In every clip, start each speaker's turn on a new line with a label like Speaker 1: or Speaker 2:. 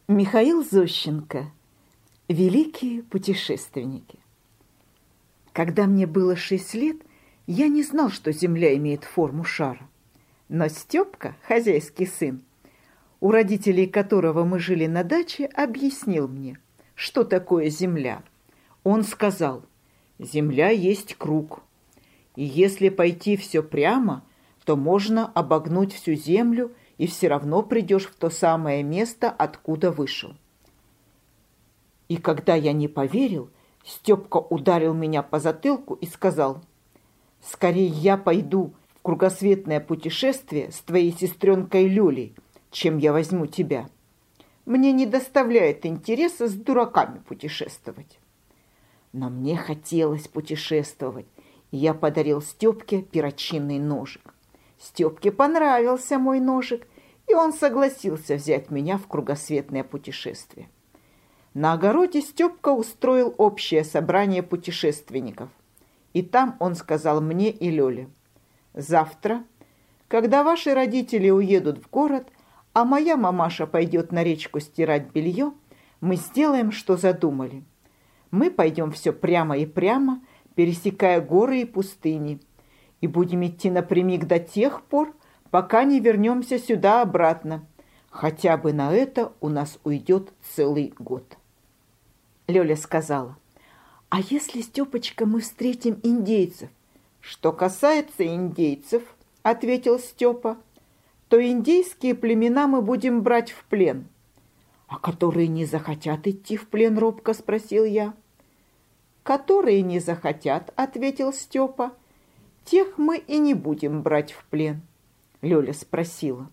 Speaker 1: Михаил Зощенко. Великие путешественники. Когда мне было 6 лет, я не знал, что Земля имеет форму шара. Но Степка, хозяйский сын, у родителей которого мы жили на даче, объяснил мне, что такое Земля. Он сказал: «Земля есть круг, и если пойти все прямо, то можно обогнуть всю Землю, и все равно придешь в то самое место, откуда вышел». И когда я не поверил, Степка ударил меня по затылку и сказал: «Скорее я пойду в кругосветное путешествие с твоей сестренкой Лёлей, чем я возьму тебя. Мне не доставляет интереса с дураками путешествовать». Но мне хотелось путешествовать, и я подарил Степке перочинный ножик. Степке понравился мой ножик, и он согласился взять меня в кругосветное путешествие. На огороде Степка устроил общее собрание путешественников. И там он сказал мне и Лёле: «Завтра, когда ваши родители уедут в город, а моя мамаша пойдет на речку стирать белье, мы сделаем, что задумали. Мы пойдем все прямо и прямо, пересекая горы и пустыни, и будем идти напрямик до тех пор, пока не вернемся сюда обратно. Хотя бы на это у нас уйдет целый год». Лёля сказала: «А если, Стёпочка, мы встретим индейцев?» «Что касается индейцев, — ответил Стёпа, — то индейские племена мы будем брать в плен». «А которые не захотят идти в плен?» — робко спросил я. «Которые не захотят, — ответил Стёпа, — тех мы и не будем брать в плен». Лёля спросила: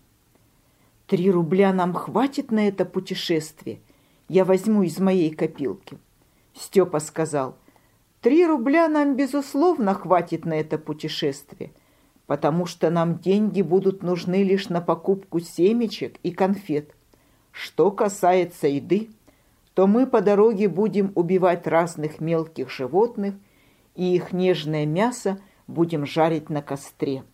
Speaker 1: 3 рубля нам хватит на это путешествие? Я возьму из моей копилки». Степа сказал: 3 рубля нам, безусловно, хватит на это путешествие, потому что нам деньги будут нужны лишь на покупку семечек и конфет. Что касается еды, то мы по дороге будем убивать разных мелких животных, и их нежное мясо будем жарить на костре».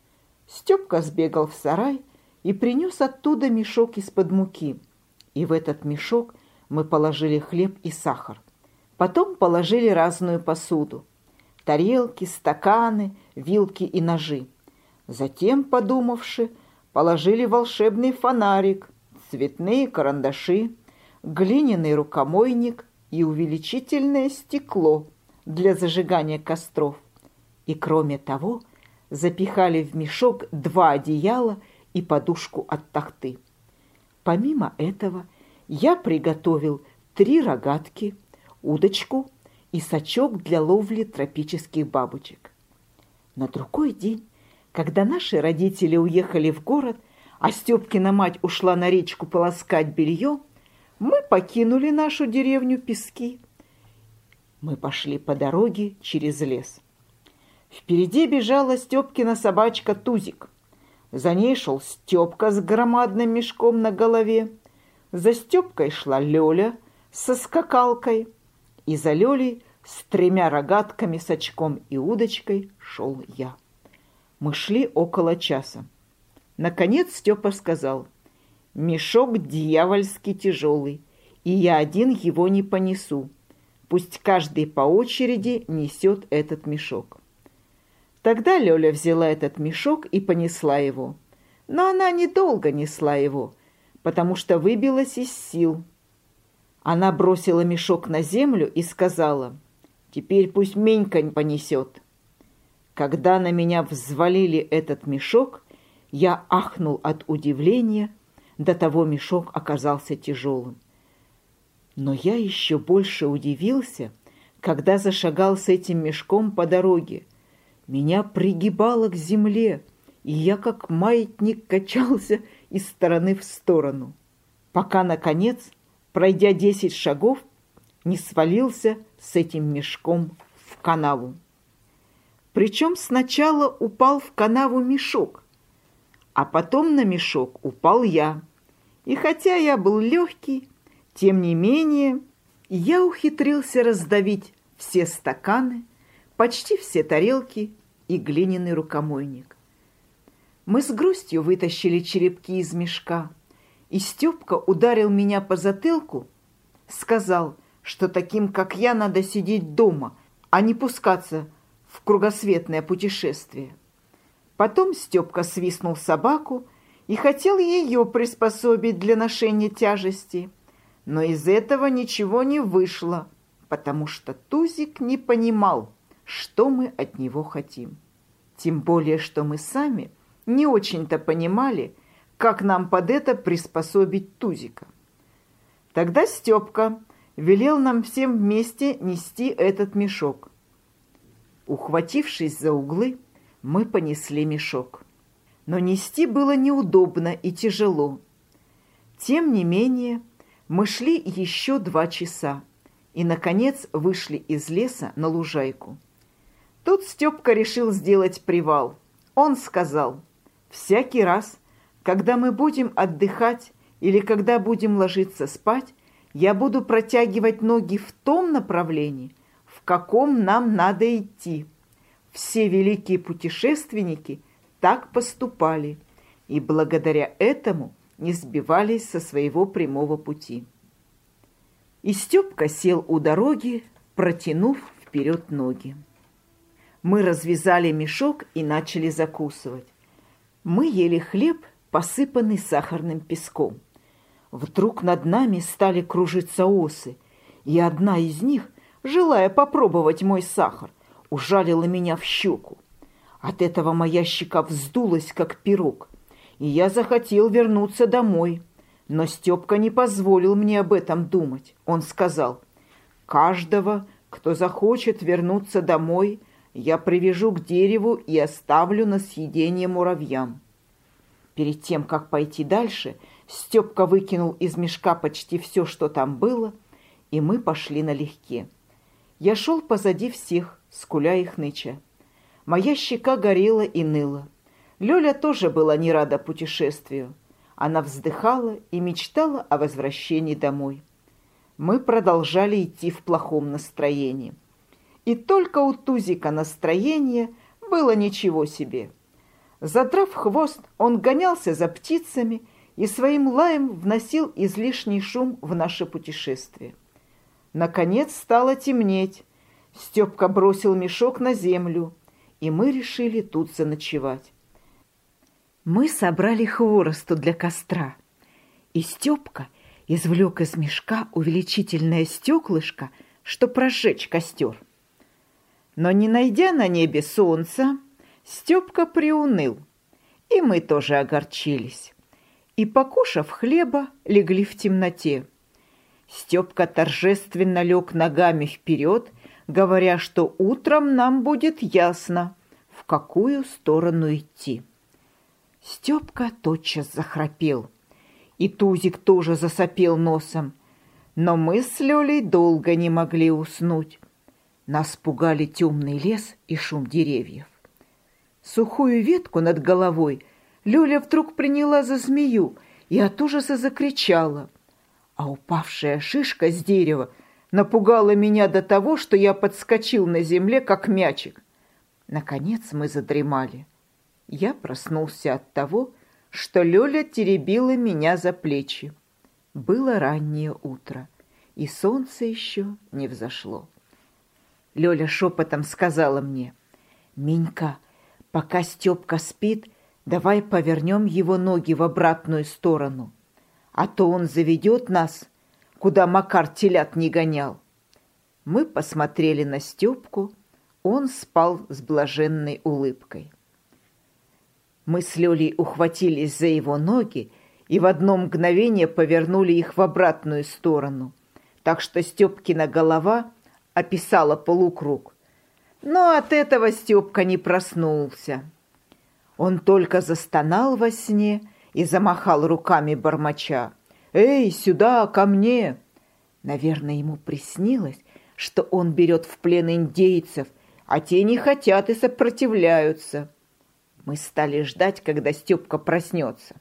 Speaker 1: Степка сбегал в сарай и принес оттуда мешок из-под муки, и в этот мешок мы положили хлеб и сахар. Потом положили разную посуду: тарелки, стаканы, вилки и ножи. Затем, подумавши, положили волшебный фонарик, цветные карандаши, глиняный рукомойник и увеличительное стекло для зажигания костров. И кроме того, запихали в мешок 2 одеяла и подушку от тахты. Помимо этого, я приготовил 3 рогатки, удочку и сачок для ловли тропических бабочек. На другой день, когда наши родители уехали в город, а Степкина мать ушла на речку полоскать белье, мы покинули нашу деревню Пески. Мы пошли по дороге через лес. Впереди бежала Степкина собачка Тузик. За ней шел Степка с громадным мешком на голове. За Степкой шла Лёля со скакалкой. И за Лёлей с 3 рогатками, сачком и удочкой шел я. Мы шли около часа. Наконец Степа сказал: «Мешок дьявольски тяжелый, и я один его не понесу. Пусть каждый по очереди несет этот мешок». Тогда Лёля взяла этот мешок и понесла его. Но она недолго несла его, потому что выбилась из сил. Она бросила мешок на землю и сказала: «Теперь пусть Менька понесет». Когда на меня взвалили этот мешок, я ахнул от удивления, до того мешок оказался тяжелым. Но я еще больше удивился, когда зашагал с этим мешком по дороге. Меня пригибало к земле, и я как маятник качался из стороны в сторону, пока, наконец, пройдя 10 шагов, не свалился с этим мешком в канаву. Причем сначала упал в канаву мешок, а потом на мешок упал я. И хотя я был легкий, тем не менее я ухитрился раздавить все стаканы, почти все тарелки и глиняный рукомойник. Мы с грустью вытащили черепки из мешка. И Степка ударил меня по затылку, сказал, что таким, как я, надо сидеть дома, а не пускаться в кругосветное путешествие. Потом Степка свистнул собаку и хотел ее приспособить для ношения тяжести, но из этого ничего не вышло, потому что Тузик не понимал, что мы от него хотим. Тем более, что мы сами не очень-то понимали, как нам под это приспособить Тузика. Тогда Степка велел нам всем вместе нести этот мешок. Ухватившись за углы, мы понесли мешок. Но нести было неудобно и тяжело. Тем не менее, мы шли еще 2 часа и, наконец, вышли из леса на лужайку. Тут Степка решил сделать привал. Он сказал: «Всякий раз, когда мы будем отдыхать или когда будем ложиться спать, я буду протягивать ноги в том направлении, в каком нам надо идти». Все великие путешественники так поступали и благодаря этому не сбивались со своего прямого пути. И Степка сел у дороги, протянув вперед ноги. Мы развязали мешок и начали закусывать. Мы ели хлеб, посыпанный сахарным песком. Вдруг над нами стали кружиться осы, и одна из них, желая попробовать мой сахар, ужалила меня в щеку. От этого моя щека вздулась, как пирог, и я захотел вернуться домой. Но Степка не позволил мне об этом думать. Он сказал: «Каждого, кто захочет вернуться домой, я привяжу к дереву и оставлю на съедение муравьям». Перед тем, как пойти дальше, Степка выкинул из мешка почти все, что там было, и мы пошли налегке. Я шел позади всех, скуля и хныча. Моя щека горела и ныла. Лёля тоже была не рада путешествию. Она вздыхала и мечтала о возвращении домой. Мы продолжали идти в плохом настроении. И только у Тузика настроение было ничего себе. Задрав хвост, он гонялся за птицами и своим лаем вносил излишний шум в наше путешествие. Наконец стало темнеть. Степка бросил мешок на землю, и мы решили тут заночевать. Мы собрали хворосту для костра, и Степка извлек из мешка увеличительное стеклышко, чтобы прожечь костер. Но не найдя на небе солнца, Степка приуныл, и мы тоже огорчились. И, покушав хлеба, легли в темноте. Степка торжественно лег ногами вперед, говоря, что утром нам будет ясно, в какую сторону идти. Степка тотчас захрапел, и Тузик тоже засопел носом, но мы с Лёлей долго не могли уснуть. Нас пугали темный лес и шум деревьев. Сухую ветку над головой Лёля вдруг приняла за змею и от ужаса закричала, а упавшая шишка с дерева напугала меня до того, что я подскочил на земле, как мячик. Наконец мы задремали. Я проснулся от того, что Лёля теребила меня за плечи. Было раннее утро, и солнце еще не взошло. Лёля шепотом сказала мне: «Минька, пока Степка спит, давай повернем его ноги в обратную сторону, а то он заведет нас, куда Макар телят не гонял». Мы посмотрели на Степку, он спал с блаженной улыбкой. Мы с Лёлей ухватились за его ноги и в одно мгновение повернули их в обратную сторону, так что Степкина голова описала полукруг. Но от этого Степка не проснулся. Он только застонал во сне и замахал руками бормоча: «Эй, сюда, ко мне!» Наверное, ему приснилось, что он берет в плен индейцев, а те не хотят и сопротивляются. Мы стали ждать, когда Степка проснется.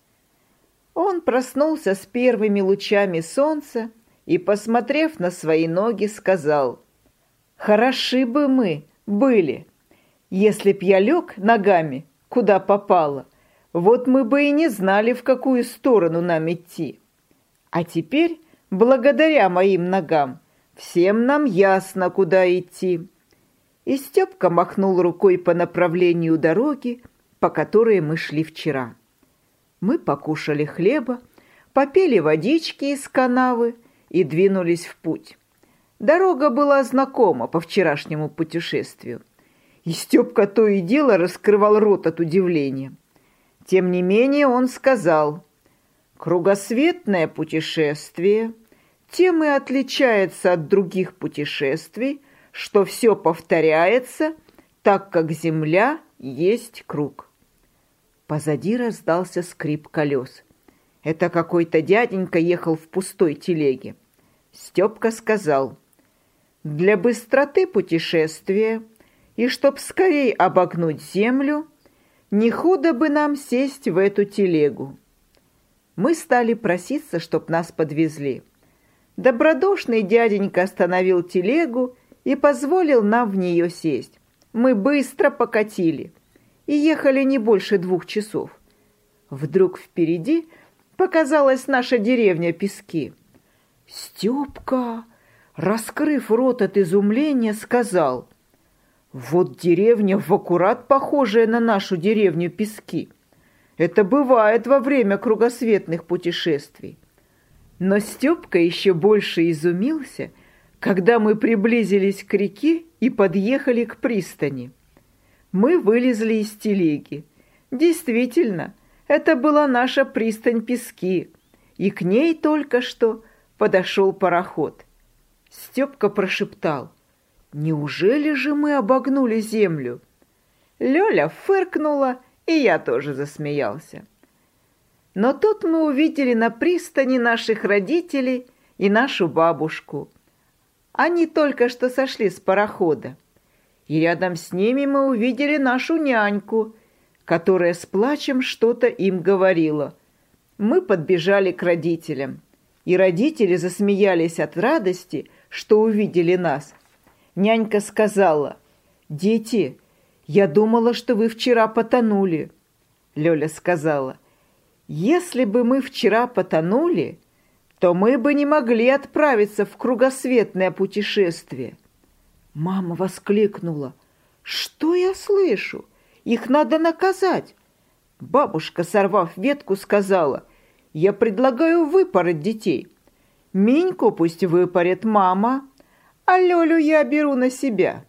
Speaker 1: Он проснулся с первыми лучами солнца и, посмотрев на свои ноги, сказал: «Хороши бы мы были, если б я лег ногами, куда попало, Вот мы бы и не знали, в какую сторону нам идти. А теперь, благодаря моим ногам, всем нам ясно, куда идти». И Степка махнул рукой по направлению дороги, по которой мы шли вчера. Мы покушали хлеба, попили водички из канавы и двинулись в путь. Дорога была знакома по вчерашнему путешествию, и Степка то и дело раскрывал рот от удивления. Тем не менее он сказал: «Кругосветное путешествие тем и отличается от других путешествий, что все повторяется, так как Земля есть круг». Позади раздался скрип колес. Это какой-то дяденька ехал в пустой телеге. Степка сказал: «Для быстроты путешествия и чтоб скорей обогнуть землю, не худо бы нам сесть в эту телегу». Мы стали проситься, чтоб нас подвезли. Добродушный дяденька остановил телегу и позволил нам в нее сесть. Мы быстро покатили и ехали не больше 2 часов. Вдруг впереди показалась наша деревня Пески. Степка, раскрыв рот от изумления, сказал: «Вот деревня в аккурат похожая на нашу деревню Пески. Это бывает во время кругосветных путешествий». Но Степка еще больше изумился, когда мы приблизились к реке и подъехали к пристани. Мы вылезли из телеги. Действительно, это была наша пристань Пески, и к ней только что подошел пароход. Степка прошептал: «Неужели же мы обогнули землю?» Лёля фыркнула, и я тоже засмеялся. Но тут мы увидели на пристани наших родителей и нашу бабушку. Они только что сошли с парохода. И рядом с ними мы увидели нашу няньку, которая с плачем что-то им говорила. Мы подбежали к родителям, и родители засмеялись от радости, что увидели нас. Нянька сказала: «Дети, я думала, что вы вчера потонули». Лёля сказала: «Если бы мы вчера потонули, то мы бы не могли отправиться в кругосветное путешествие». Мама воскликнула: «Что я слышу? Их надо наказать». Бабушка, сорвав ветку, сказала: «Я предлагаю выпороть детей. Миньку пусть выпорет мама, а Лёлю я беру на себя.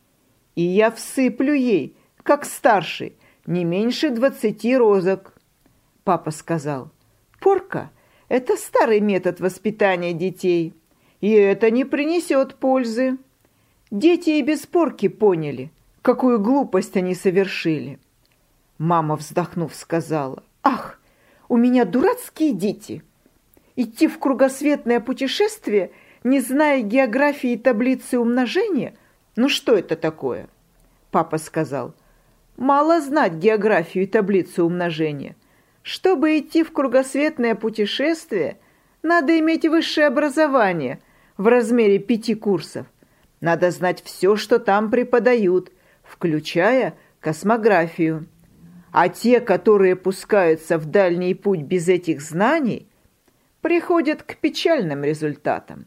Speaker 1: И я всыплю ей, как старший, не меньше 20 розок». Папа сказал: «Порка — это старый метод воспитания детей, и это не принесет пользы». Дети и без порки поняли, какую глупость они совершили. Мама, вздохнув, сказала: «Ах, у меня дурацкие дети! Идти в кругосветное путешествие, не зная географии и таблицы умножения? Ну что это такое?» Папа сказал: «Мало знать географию и таблицу умножения. Чтобы идти в кругосветное путешествие, надо иметь высшее образование в размере 5 курсов. Надо знать все, что там преподают, включая космографию. А те, которые пускаются в дальний путь без этих знаний, приходят к печальным результатам».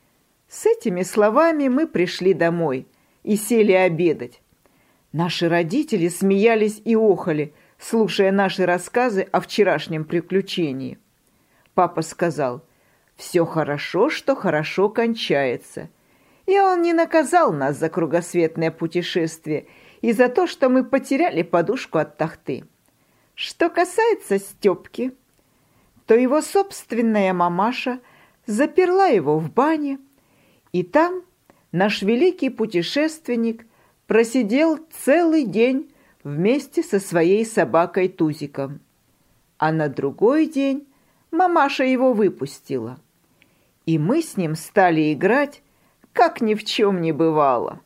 Speaker 1: С этими словами мы пришли домой и сели обедать. Наши родители смеялись и охали, слушая наши рассказы о вчерашнем приключении. Папа сказал: «Все хорошо, что хорошо кончается». И он не наказал нас за кругосветное путешествие и за то, что мы потеряли подушку от тахты. Что касается Степки, то его собственная мамаша заперла его в бане, и там наш великий путешественник просидел целый день вместе со своей собакой Тузиком. А на другой день мамаша его выпустила, и мы с ним стали играть, как ни в чем не бывало.